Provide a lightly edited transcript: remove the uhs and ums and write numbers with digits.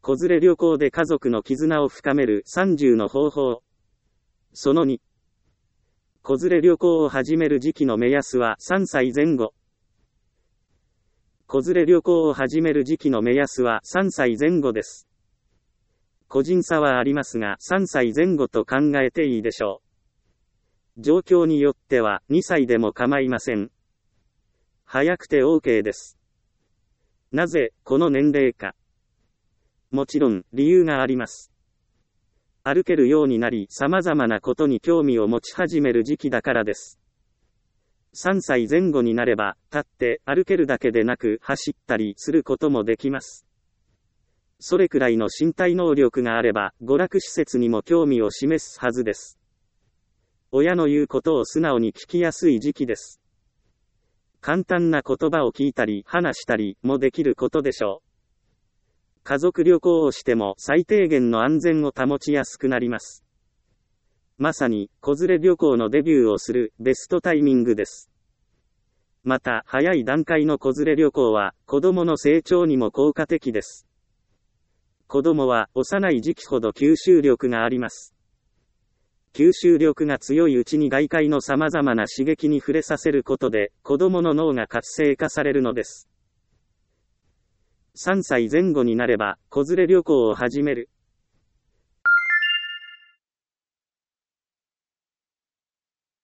子連れ旅行で家族の絆を深める30の方法。その2。子連れ旅行を始める時期の目安は3歳前後。子連れ旅行を始める時期の目安は3歳前後です。個人差はありますが3歳前後と考えていいでしょう。状況によっては2歳でも構いません。早くて OK です。なぜこの年齢か。もちろん理由があります。歩けるようになり様々なことに興味を持ち始める時期だからです。3歳前後になれば、立って歩けるだけでなく走ったりすることもできます。それくらいの身体能力があれば、娯楽施設にも興味を示すはずです。親の言うことを素直に聞きやすい時期です。簡単な言葉を聞いたり話したりもできることでしょう。家族旅行をしても最低限の安全を保ちやすくなります。まさに子連れ旅行のデビューをするベストタイミングです。また早い段階の子連れ旅行は子供の成長にも効果的です。子供は幼い時期ほど吸収力があります。吸収力が強いうちに外界の様々な刺激に触れさせることで子供の脳が活性化されるのです。3歳前後になれば子連れ旅行を始める。